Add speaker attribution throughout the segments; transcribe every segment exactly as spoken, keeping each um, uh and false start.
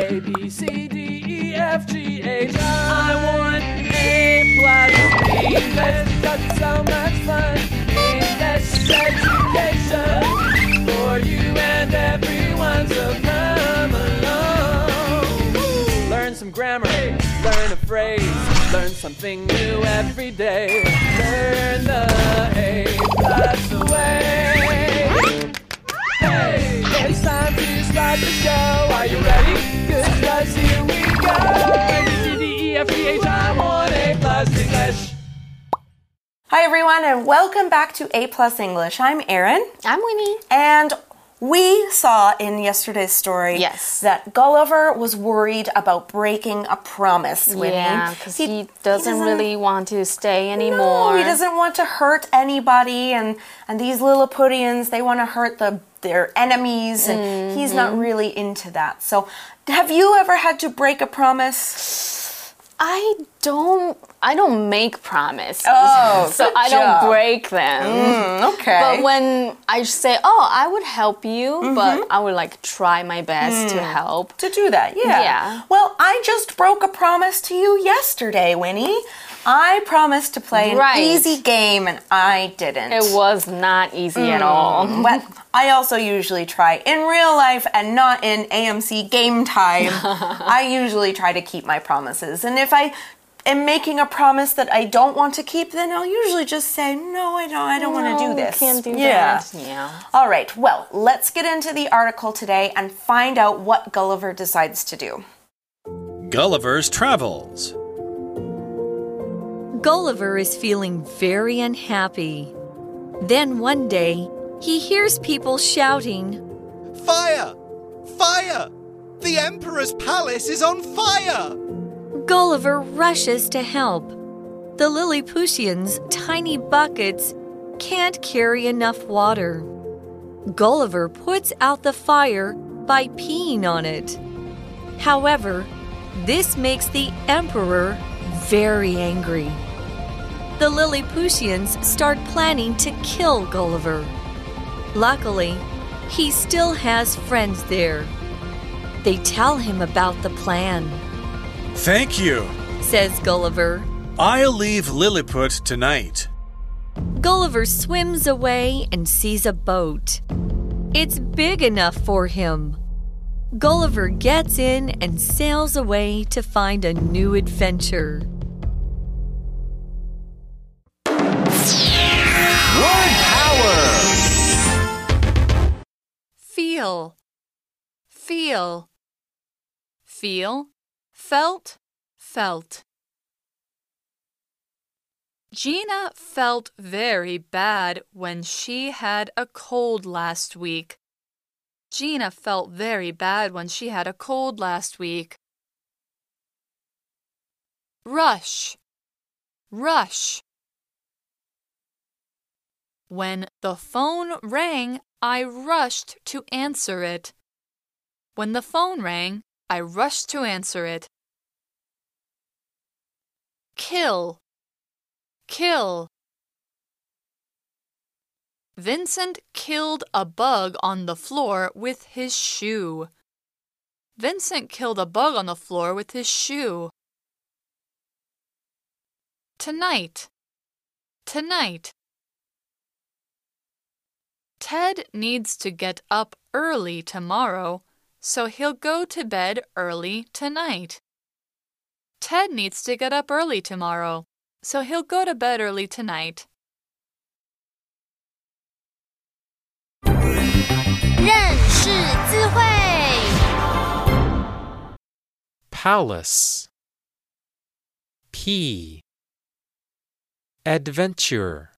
Speaker 1: A, B, C, D, E, F, G, H, I. I want A plus English. That's so much fun. English education for you and everyone, so come along. Learn some grammar, learn a phrase, learn something new every day. Learn the A plus way. Hey, it's time to start the show. Are you ready? Good, cause here we go. A, B, C, D, E, F, G, H, I want A plus English.
Speaker 2: Hi everyone and welcome back to A Plus English. I'm Erin.
Speaker 3: I'm Winnie.
Speaker 2: And we saw in yesterday's story
Speaker 3: yes.
Speaker 2: that Gulliver was worried about breaking a promise, Winnie.
Speaker 3: Yeah, because he, he, doesn't he doesn't really want to stay anymore.
Speaker 2: No, he doesn't want to hurt anybody, and, and these Lilliputians, they want to hurt the their enemies, and mm-hmm. he's not really into that. So, have you ever had to break a promise?
Speaker 3: I don't I don't make promises.
Speaker 2: Oh,
Speaker 3: so
Speaker 2: good
Speaker 3: I
Speaker 2: job.
Speaker 3: don't break them.
Speaker 2: Mm, okay.
Speaker 3: But when I say, "Oh, I would help you," mm-hmm. but I would like try my best mm. to help.
Speaker 2: To do that. Yeah.
Speaker 3: Yeah.
Speaker 2: Well, I just broke a promise to you yesterday, Winnie. I promised to play an
Speaker 3: right.
Speaker 2: easy game, and I didn't.
Speaker 3: It was not easy mm. at all.
Speaker 2: But I also usually try in real life and not in A M C Game Time. I usually try to keep my promises. And if I am making a promise that I don't want to keep, then I'll usually just say, no, I don't, I don't
Speaker 3: no,
Speaker 2: want to do this.
Speaker 3: Can't do
Speaker 2: yeah.
Speaker 3: that. Yeah.
Speaker 2: All right, well, let's get into the article today and find out what Gulliver decides to do.
Speaker 4: Gulliver's Travels.
Speaker 5: Gulliver is feeling very unhappy. Then one day, he hears people shouting,
Speaker 6: "Fire! Fire! The Emperor's palace is on fire!"
Speaker 5: Gulliver rushes to help. The Lilliputians' tiny buckets can't carry enough water. Gulliver puts out the fire by peeing on it. However, this makes the Emperor very angry. The Lilliputians start planning to kill Gulliver. Luckily, he still has friends there. They tell him about the plan.
Speaker 4: Thank you,
Speaker 5: says Gulliver.
Speaker 4: I'll leave Lilliput tonight.
Speaker 5: Gulliver swims away and sees a boat. It's big enough for him. Gulliver gets in and sails away to find a new adventure.
Speaker 6: Word power!
Speaker 7: Feel, feel, feel, felt, felt. Gina felt very bad when she had a cold last week. Gina felt very bad when she had a cold last week. Rush, rush. When the phone rang, I rushed to answer it. When the phone rang, I rushed to answer it. Kill, kill. Vincent killed a bug on the floor with his shoe. Vincent killed a bug on the floor with his shoe. Tonight, tonight. Ted needs to get up early tomorrow, so he'll go to bed early tonight. Ted needs to get up early tomorrow, so he'll go to bed early tonight.
Speaker 8: 认识字汇
Speaker 9: Palace. P. Adventure.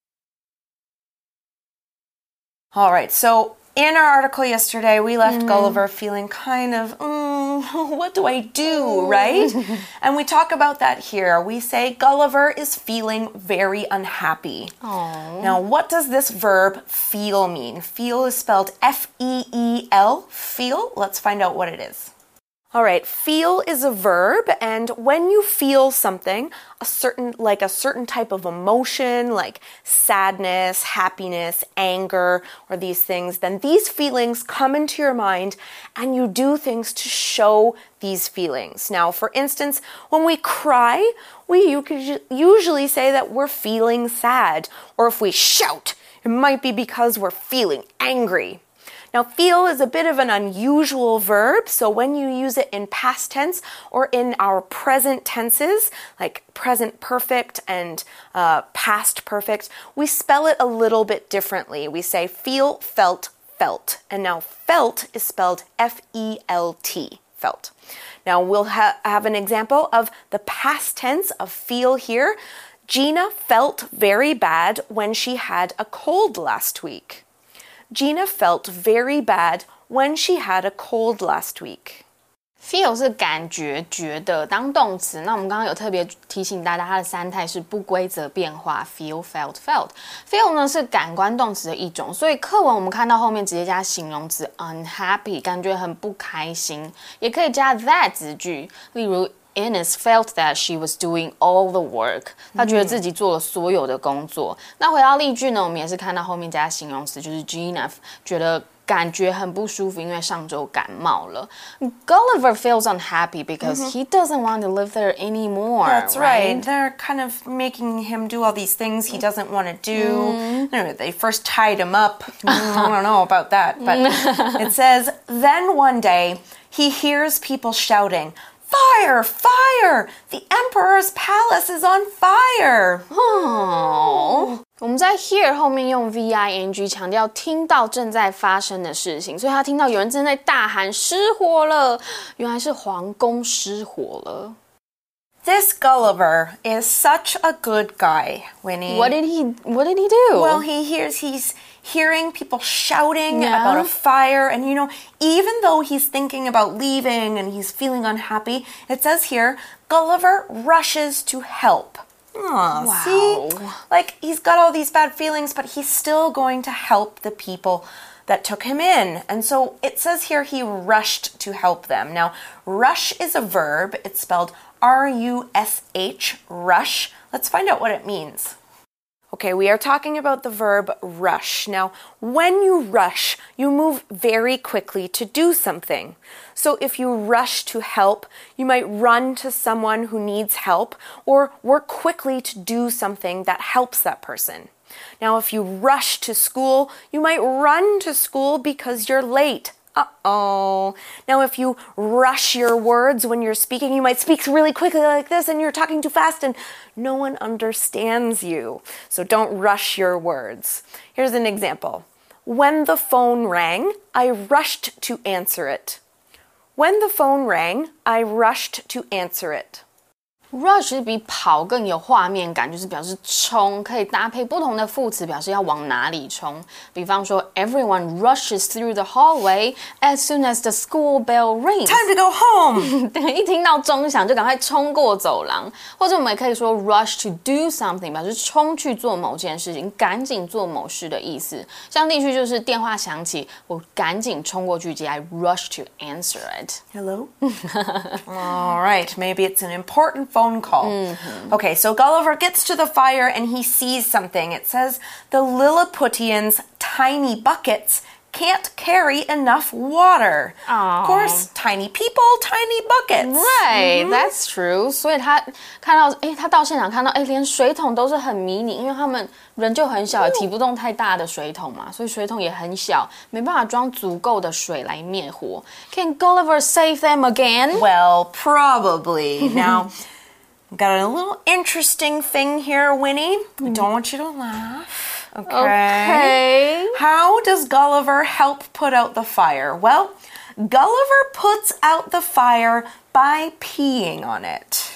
Speaker 2: All right, so in our article yesterday, we left mm. Gulliver feeling kind of, mm, what do I do, right? And we talk about that here. We say Gulliver is feeling very unhappy.
Speaker 3: Aww.
Speaker 2: Now, what does this verb feel mean? Feel is spelled F E E L, feel. Let's find out what it is. All right, feel is a verb, and when you feel something, a certain like a certain type of emotion, like sadness, happiness, anger, or these things, then these feelings come into your mind and you do things to show these feelings. Now, for instance, when we cry, we usually say that we're feeling sad, or if we shout, it might be because we're feeling angry. Now, feel is a bit of an unusual verb, so when you use it in past tense or in our present tenses, like present perfect and uh, past perfect, we spell it a little bit differently. We say feel, felt, felt. And now felt is spelled F E L T, felt. Now, we'll ha- have an example of the past tense of feel here. Gina felt very bad when she had a cold last week. Gina felt very bad when she had a cold last week.
Speaker 3: Feel 是感觉、觉得当动词，那我们刚刚有特别提醒大家，它的三态是不规则变化 ，feel, felt, felt. Feel 呢是感官动词的一种，所以课文我们看到后面直接加形容词 unhappy， 感觉很不开心，也可以加 that 子句，例如。Ines felt that she was doing all the work. 她觉得自己做了所有的工作。嗯、那回到例句呢，我们也是看到后面加形容词，就是 Gina 觉得感觉很不舒服，因为上周感冒了。Gulliver feels unhappy because mm-hmm. he doesn't want to live there anymore.
Speaker 2: That's right.
Speaker 3: right.
Speaker 2: They're kind of making him do all these things he doesn't want to do. Mm. I don't know, they first tied him up. I don't know about that, but it says, then one day he hears people shouting, Fire! Fire! The Emperor's palace is on fire!
Speaker 3: Oh. 我们在 hear 后面用 V-I-N-G 强调听到正在发生的事情，所以他听到有人正在大喊失火了，原来是皇宫失火了。
Speaker 2: This Gulliver is such a good guy, Winnie.
Speaker 3: What did he What did he do?
Speaker 2: Well, he hears he's hearing people shouting
Speaker 3: yeah.
Speaker 2: about a fire, and you know, even though he's thinking about leaving and he's feeling unhappy, it says here, Gulliver rushes to help. Aw,
Speaker 3: wow.
Speaker 2: See? Like, he's got all these bad feelings, but he's still going to help the people that took him in. And so it says here he rushed to help them. Now, rush is a verb. It's spelled R U S H, rush. Let's find out what it means. Okay, we are talking about the verb rush. Now, when you rush, you move very quickly to do something. So if you rush to help, you might run to someone who needs help or work quickly to do something that helps that person. Now, if you rush to school, you might run to school because you're late. Uh-oh. Now, if you rush your words when you're speaking, you might speak really quickly like this and you're talking too fast and no one understands you. So don't rush your words. Here's an example. When the phone rang, I rushed to answer it. When the phone rang, I rushed to answer it.
Speaker 3: Rush 比跑更有画面感，就是表示冲，可以搭配不同的副词，表示要往哪里冲。比方说 ，Everyone rushes through the hallway as soon as the school bell rings.
Speaker 2: Time to go home.
Speaker 3: 对，一听到钟响就赶快冲过走廊。或者我们也可以说 rush to do something， 表示冲去做某件事情，赶紧做某事的意思。像例句就是电话响起，我赶紧冲过去接 ，I rush to answer it.
Speaker 2: Hello. All right, maybe it's an important phone call.
Speaker 3: Mm-hmm.
Speaker 2: Okay, so Gulliver gets to the fire and he sees something. It says the Lilliputians' tiny buckets can't carry enough water.
Speaker 3: Aww.
Speaker 2: Of course, tiny people, tiny buckets.
Speaker 3: Right,
Speaker 2: mm-hmm.
Speaker 3: that's true. 所以他看到，哎，他到现场看到，哎，连水桶都是很迷你，因为他们人就很小，也提不动太大的水桶嘛，所以水桶也很小，没办法装足够的水来灭火。Can Gulliver save them again?
Speaker 2: Well, probably. Now, I've got a little interesting thing here, Winnie. I don't want you to laugh. Okay.
Speaker 3: Okay.
Speaker 2: How does Gulliver help put out the fire? Well, Gulliver puts out the fire by peeing on it.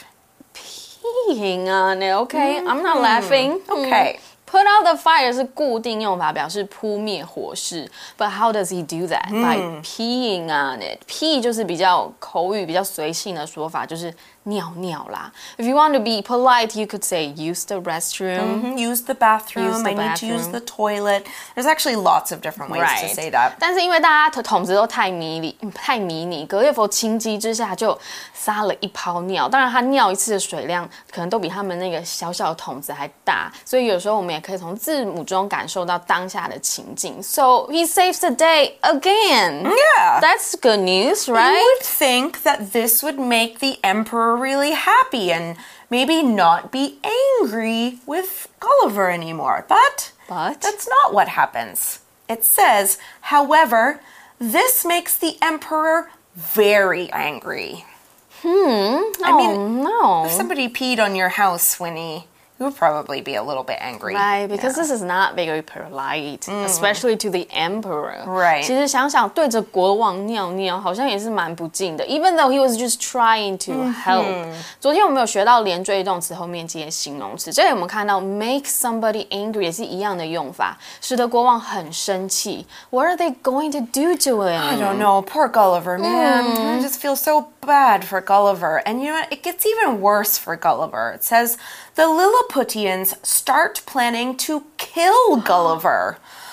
Speaker 3: Peeing on it, okay. Mm-hmm. I'm not laughing.
Speaker 2: Okay.
Speaker 3: Mm. Put out the fire 是固定用法，表示扑灭火势。But how does he do that? By peeing on it. Pee 就是比较口语、比较随性的说法，就是尿尿啦。If you want to be polite, you could say use the restroom.
Speaker 2: Mm-hmm. Use the bathroom.
Speaker 3: Use the
Speaker 2: I need to use
Speaker 3: bathroom.
Speaker 2: the toilet. There's actually lots of different ways
Speaker 3: Right.
Speaker 2: to say that.
Speaker 3: 但是因为大家的桶子都太迷你、太迷你，格列佛情急之下就撒了一泡尿。当然，他尿一次的水量可能都比他们那个小小的桶子还大，所以有时候我们也可以从字母中感受到当下的情境。So he saves the day again.
Speaker 2: Yeah.
Speaker 3: That's good news, right?
Speaker 2: You would think that this would make the emperor really happy and maybe not be angry with Gulliver anymore. But,
Speaker 3: But?
Speaker 2: that's not what happens. It says, however, this makes the emperor very angry.
Speaker 3: Hmm.
Speaker 2: I mean,
Speaker 3: no.
Speaker 2: if somebody peed on your house, Winnie, you would probably be a little bit angry.
Speaker 3: Right, because
Speaker 2: Yeah.
Speaker 3: this is not very polite, especially to the emperor.
Speaker 2: Right.
Speaker 3: 其实想想对着国王尿尿，好像也是蛮不敬的。Even though he was just trying to help. 昨天我们有学到连缀动词后面接形容词，这里我们看到 make somebody angry 也是一样的用法，使得国王很生气。What are they going to do to him?
Speaker 2: I don't know. Poor Gulliver, man. I just feel so bad for Gulliver. And you know what? It gets even worse for Gulliver. It says the Lilliputians start planning to kill Gulliver.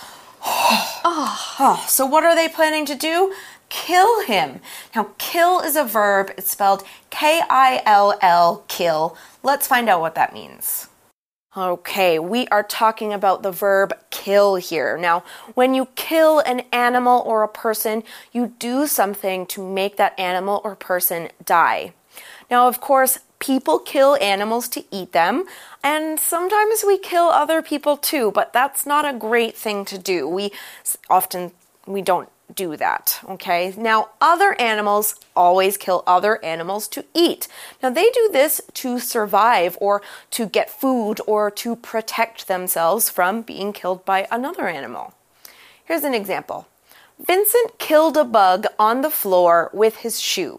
Speaker 2: Oh, so what are they planning to do? Kill him. Now, kill is a verb. It's spelled K I L L, kill. Let's find out what that means. Okay, we are talking about the verb kill here. Now, when you kill an animal or a person, you do something to make that animal or person die. Now, of course, people kill animals to eat them, and sometimes we kill other people too, but that's not a great thing to do. We often, we don't do that, okay? Now, other animals always kill other animals to eat. Now, they do this to survive or to get food or to protect themselves from being killed by another animal. Here's an example. Vincent killed a bug on the floor with his shoe.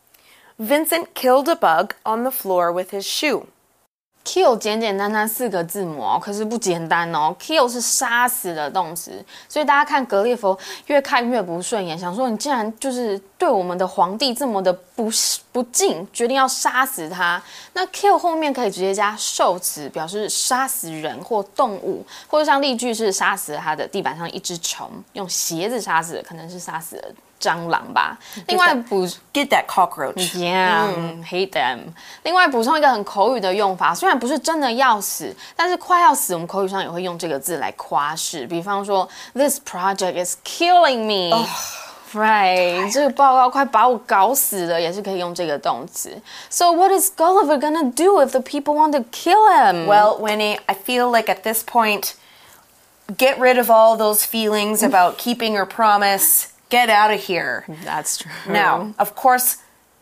Speaker 2: Vincent killed a bug on the floor with his shoe.
Speaker 3: Kill 简简单单四个字母哦，可是不简单哦。Kill 是杀死的动词，所以大家看格列佛越看越不顺眼，想说你竟然就是对我们的皇帝这么的不不敬，决定要杀死他。那 kill 后面可以直接加受词，表示杀死人或动物，或者像例句是杀死了他的地板上一只虫，用鞋子杀死的可能是杀死了蟑螂吧。另外补
Speaker 2: Get that cockroach.
Speaker 3: Yeah, hate them. 另外补充一个很口语的用法，虽然不是真的要死，但是快要死，我们口语上也会用这个字来夸饰。比方说 ，This project is killing me. Right, 这个报告快把我搞死了，也是可以用这个动词。So what is Gulliver gonna do if the people want to kill him?
Speaker 2: Well, Winnie, I feel like at this point, get rid of all those feelings about keeping your promise. Get out of here.
Speaker 3: That's true.
Speaker 2: Now, of course,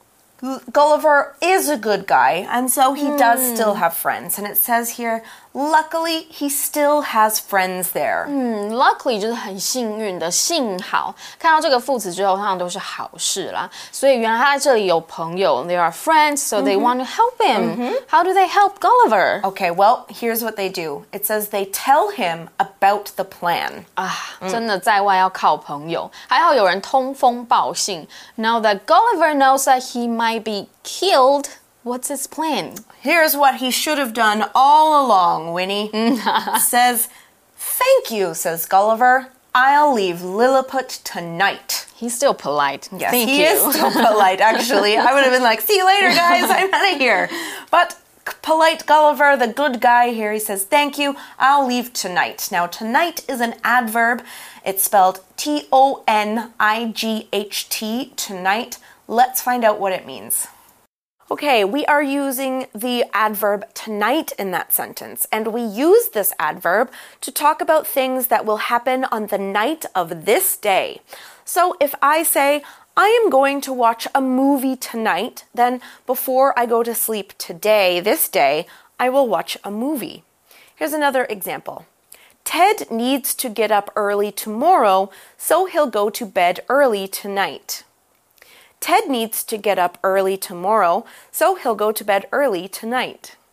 Speaker 2: Gulliver is a good guy, and so he does still have friends. And it says here, luckily, he still has friends there.
Speaker 3: 嗯 luckily 就是很幸运的，幸好。看到这个副词之后，通常都是好事啦。所以原来他在这里有朋友 ，they are friends, so they want to help him. How do they help Gulliver?
Speaker 2: Okay, well, here's what they do. It says they tell him about the plan.
Speaker 3: 啊，真的在外要靠朋友，还好有人通风报信。Now that Gulliver knows that he might be killed, what's his plan?
Speaker 2: Here's what he should have done all along, Winnie. It says, thank you, says Gulliver. I'll leave Lilliput tonight.
Speaker 3: He's still polite.
Speaker 2: Yes,
Speaker 3: Thank
Speaker 2: he
Speaker 3: you.
Speaker 2: is still polite, actually. I would have been like, see you later, guys. I'm out of here. But polite Gulliver, the good guy here, he says, thank you. I'll leave tonight. Now, tonight is an adverb. It's spelled T O N I G H T, tonight. Let's find out what it means. Okay, we are using the adverb tonight in that sentence, and we use this adverb to talk about things that will happen on the night of this day. So if I say, I am going to watch a movie tonight, then before I go to sleep today, this day, I will watch a movie. Here's another example. Ted needs to get up early tomorrow, so he'll go to bed early tonight. Ted needs to get up early tomorrow, so he'll go to bed early tonight.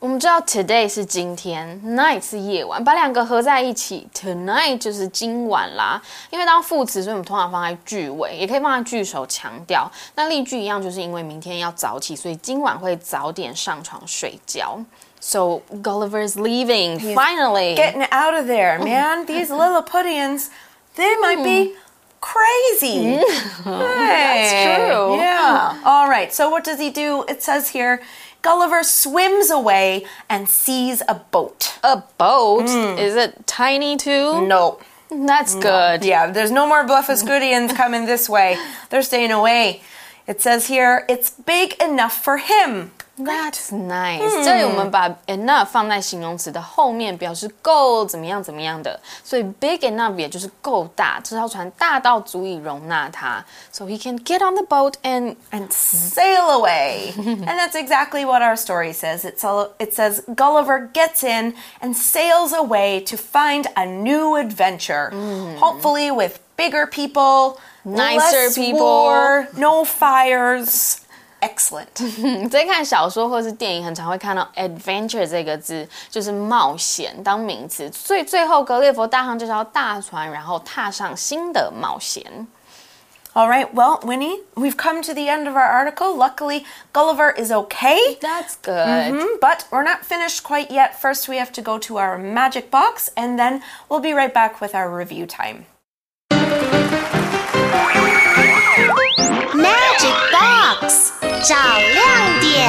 Speaker 3: 我们知道 today 是今天 ，night 是夜晚，把两个合在一起 ，tonight 就是今晚啦。因为当副词，所以我们通常放在句尾，也可以放在句首强调。那例句一样，就是因为明天要早起，所以今晚会早点上床睡觉。So Gulliver is leaving
Speaker 2: He's
Speaker 3: finally,
Speaker 2: getting out of there, man. These Lilliputians, they might be crazy. Hey,
Speaker 3: That's true.
Speaker 2: Yeah. All right. So what does he do? It says here, Gulliver swims away and sees a boat.
Speaker 3: A boat? Is it tiny too?
Speaker 2: No.
Speaker 3: That's good.
Speaker 2: Yeah, there's no more Bluffuscudians coming this way. They're staying away. It says here, it's big enough for him.
Speaker 3: That's nice. 这里我们把 enough 放在形容词的后面，表示够怎么样怎么样的。所以 big enough 也就是够大，这条船大到足以容纳它。So he can get on the boat and
Speaker 2: and sail away. And that's exactly what our story says. It's all, it says Gulliver gets in and sails away to find a new adventure. Hopefully with bigger people,
Speaker 3: Nicer
Speaker 2: less
Speaker 3: people.
Speaker 2: war, no fires. Excellent.
Speaker 3: 在看小说或是电影，很常会看到 adventure 这个字，就是冒险当名词。所以最后格列佛搭上这条大船，然后踏上新的冒险。
Speaker 2: All right, well, Winnie, we've come to the end of our article. Luckily, Gulliver is okay.
Speaker 3: That's good.
Speaker 2: Mm-hmm, but we're not finished quite yet. First, we have to go to our magic box, and then we'll be right back with our review time.
Speaker 8: Magic Box 找亮点。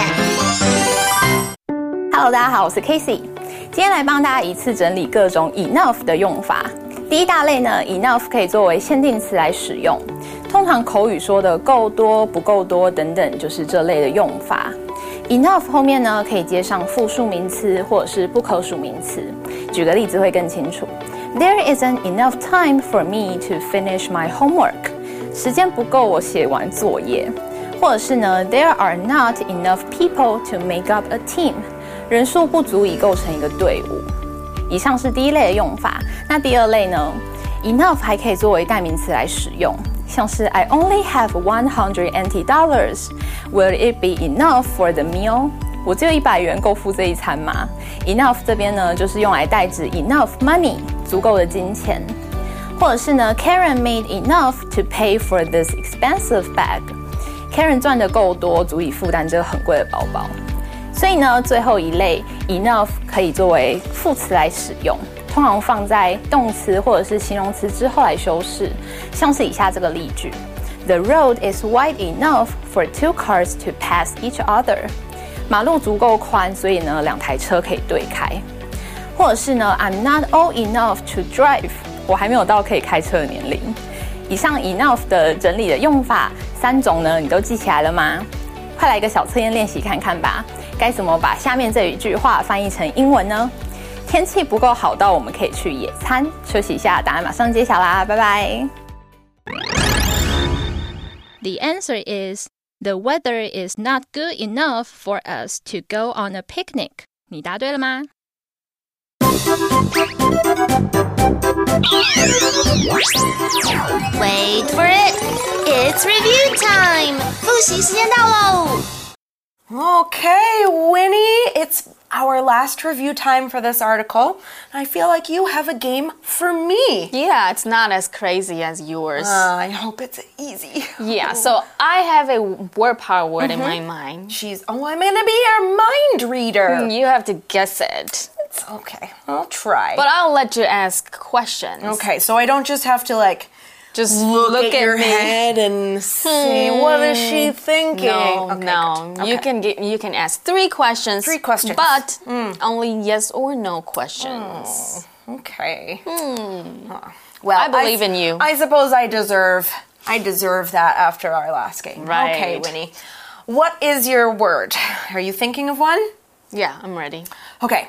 Speaker 10: Hello， 大家好，我是 Casey， 今天来帮大家一次整理各种 enough 的用法。第一大类呢 ，enough 可以作为限定词来使用，通常口语说的够多、不够多等等，就是这类的用法。enough 后面呢可以接上复数名词或者是不可数名词。举个例子会更清楚。There isn't enough time for me to finish my homework。时间不够我写完作业。或者是呢 ，There are not enough people to make up a team。人数不足以构成一个队伍。以上是第一类的用法。那第二类呢 ，enough 还可以作为代名词来使用，像是 I only have one hundred eighty dollars. Will it be enough for the meal? 我只有一百元够付这一餐吗 ？Enough 这边呢，就是用来代指 enough money， 足够的金钱。或者是呢 ，Karen made enough to pay for this expensive bag。Karen 赚的够多，足以负担这个很贵的包包。所以呢，最后一类 enough 可以作为副词来使用，通常放在动词或者是形容词之后来修饰，像是以下这个例句 ：The road is wide enough for two cars to pass each other。马路足够宽，所以呢，两台车可以对开。或者是呢 ，I'm not old enough to drive。我还没有到可以开车的年龄。以上 enough 的整理的用法三种呢，你都记起来了吗？快来一个小测验练习看看吧。该怎么把下面这一句话翻译成英文呢？天气不够好到我们可以去野餐。休息一下，答案马上揭晓啦，拜拜。
Speaker 11: The answer is the weather is not good enough for us to go on a picnic. 你答对了吗？
Speaker 8: Wait for it! It's review time! 复习时间到喽
Speaker 2: Okay, Winnie, it's our last review time for this article. I feel like you have a game for me.
Speaker 3: Yeah, it's not as crazy as yours.
Speaker 2: Uh, I hope it's easy.
Speaker 3: Yeah, so I have a word power word mm-hmm. in my mind.
Speaker 2: She's, oh, I'm gonna be your mind reader.
Speaker 3: You have to guess it.
Speaker 2: It's okay, I'll try.
Speaker 3: But I'll let you ask questions.
Speaker 2: Okay, so I don't just have to like
Speaker 3: just
Speaker 2: look,
Speaker 3: look
Speaker 2: at,
Speaker 3: at
Speaker 2: your
Speaker 3: me.
Speaker 2: head and see hmm. what is she thinking.
Speaker 3: No,
Speaker 2: okay,
Speaker 3: no. Okay. You can get you can ask three questions.
Speaker 2: Three questions,
Speaker 3: but
Speaker 2: mm.
Speaker 3: only yes or no questions.
Speaker 2: Oh, okay.
Speaker 3: Hmm.
Speaker 2: Huh. Well,
Speaker 3: I believe
Speaker 2: I,
Speaker 3: in you.
Speaker 2: I suppose I deserve I deserve that after our last game.
Speaker 3: Right.
Speaker 2: Okay, Winnie. What is your word? Are you thinking of one?
Speaker 3: Yeah, I'm ready.
Speaker 2: Okay.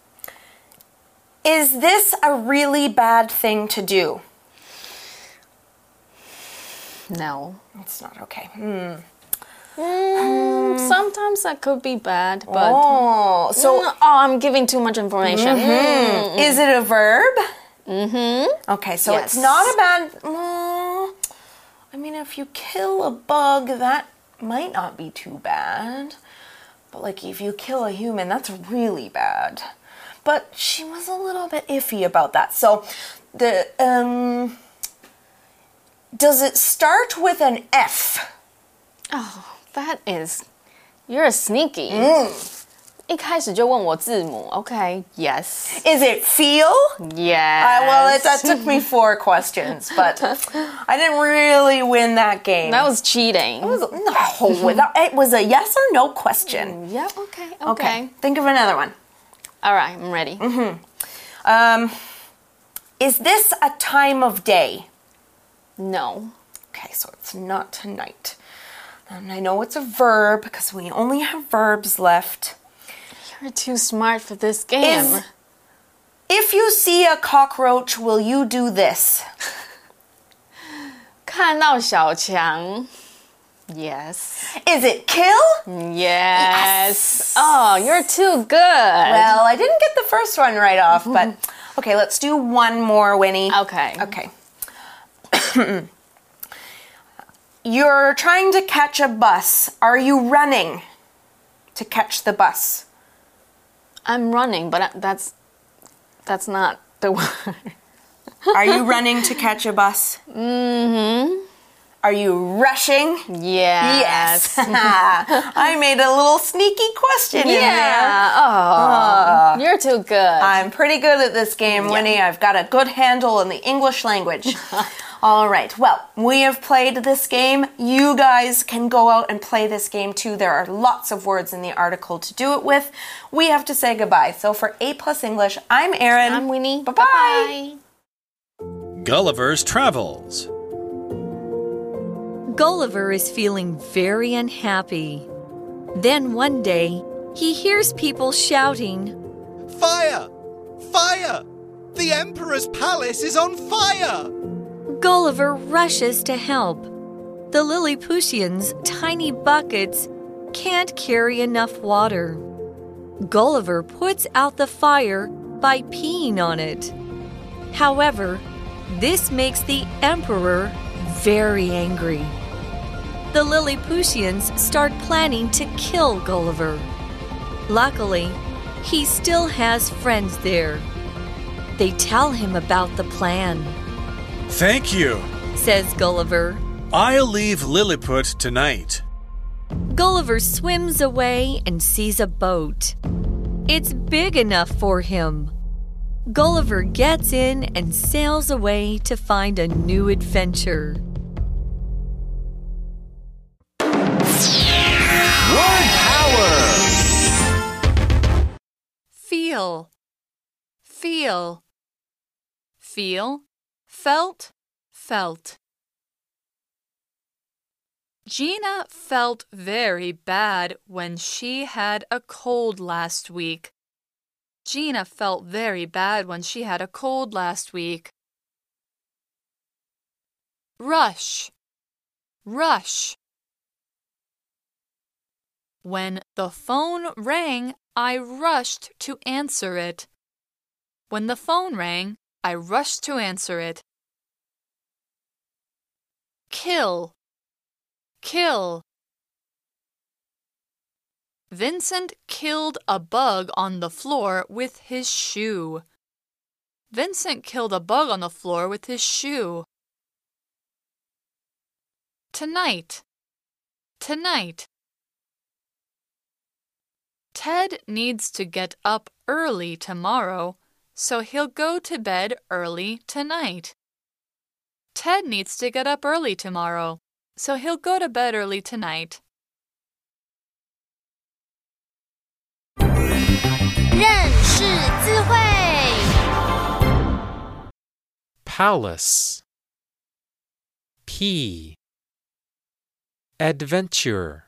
Speaker 2: Is this a really bad thing to do?
Speaker 3: No.
Speaker 2: It's not okay. Hmm.
Speaker 3: Mm, sometimes that could be bad, but
Speaker 2: oh, so
Speaker 3: mm, oh, I'm giving too much information.
Speaker 2: Mm-hmm. Mm-hmm. Is it a verb?
Speaker 3: Mm-hmm.
Speaker 2: Okay, so
Speaker 3: yes.
Speaker 2: it's not a bad. Uh, I mean, if you kill a bug, that might not be too bad. but like if you kill a human, that's really bad. But she was a little bit iffy about that. So the um does it start with an F?
Speaker 3: Oh, that is you're sneaky. 一开始就问我字母 Okay, yes.
Speaker 2: Is it feel?
Speaker 3: Yes.
Speaker 2: Uh, well, it, that took me four questions, but I didn't really win that game.
Speaker 3: That was cheating.
Speaker 2: It was, no, that, it was a yes or no question.
Speaker 3: Yeah, okay, okay.
Speaker 2: Okay, think of another one.
Speaker 3: All right, I'm ready.
Speaker 2: Mm-hmm. Um, is this a time of day?
Speaker 3: No.
Speaker 2: Okay, so it's not tonight. And I know it's a verb because we only have verbs left.
Speaker 3: You're too smart for this game.
Speaker 2: Is, if you see a cockroach, will you do this?
Speaker 3: 看到小强 Yes.
Speaker 2: Is it kill?
Speaker 3: Yes. Oh, you're too good.
Speaker 2: Well, I didn't get the first one right off, but okay, let's do one more, Winnie.
Speaker 3: Okay.
Speaker 2: Okay. You're trying to catch a bus. Are you running to catch the bus?
Speaker 3: I'm running, but that's that's not the word.
Speaker 2: Are you running to catch a bus?
Speaker 3: Mm-hmm.
Speaker 2: Are you rushing?
Speaker 3: Yes.
Speaker 2: Yes. I made a little sneaky question
Speaker 3: yeah.
Speaker 2: in there.
Speaker 3: Oh, uh, you're too good.
Speaker 2: I'm pretty good at this game, Winnie. Yeah. I've got a good handle in the English language. All right. Well, we have played this game. You guys can go out and play this game too. There are lots of words in the article to do it with. We have to say goodbye. So for A Plus English, I'm Erin.
Speaker 3: I'm Winnie.
Speaker 2: Bye-bye. Bye-bye.
Speaker 4: Gulliver's Travels.
Speaker 5: Gulliver is feeling very unhappy. Then one day, he hears people shouting,
Speaker 6: Fire! Fire! The Emperor's palace is on fire!
Speaker 5: Gulliver rushes to help. The Lilliputians' tiny buckets can't carry enough water. Gulliver puts out the fire by peeing on it. However, this makes the Emperor very angry. The Lilliputians start planning to kill Gulliver. Luckily, he still has friends there. They tell him about the plan.
Speaker 4: Thank you,
Speaker 5: says Gulliver.
Speaker 4: I'll leave Lilliput tonight.
Speaker 5: Gulliver swims away and sees a boat. It's big enough for him. Gulliver gets in and sails away to find a new adventure.
Speaker 6: Word power!
Speaker 7: Feel. Feel. Feel. Felt. Felt. Gina felt very bad when she had a cold last week. Gina felt very bad when she had a cold last week. Rush. Rush. When the phone rang, I rushed to answer it. When the phone rang, I rushed to answer it. Kill. Kill. Vincent killed a bug on the floor with his shoe. Vincent killed a bug on the floor with his shoe. Tonight. Tonight. Ted needs to get up early tomorrow, so he'll go to bed early tonight. Ted needs to get up early tomorrow, so he'll go to bed early tonight.
Speaker 8: 认识字汇
Speaker 9: Palace. P. Adventure.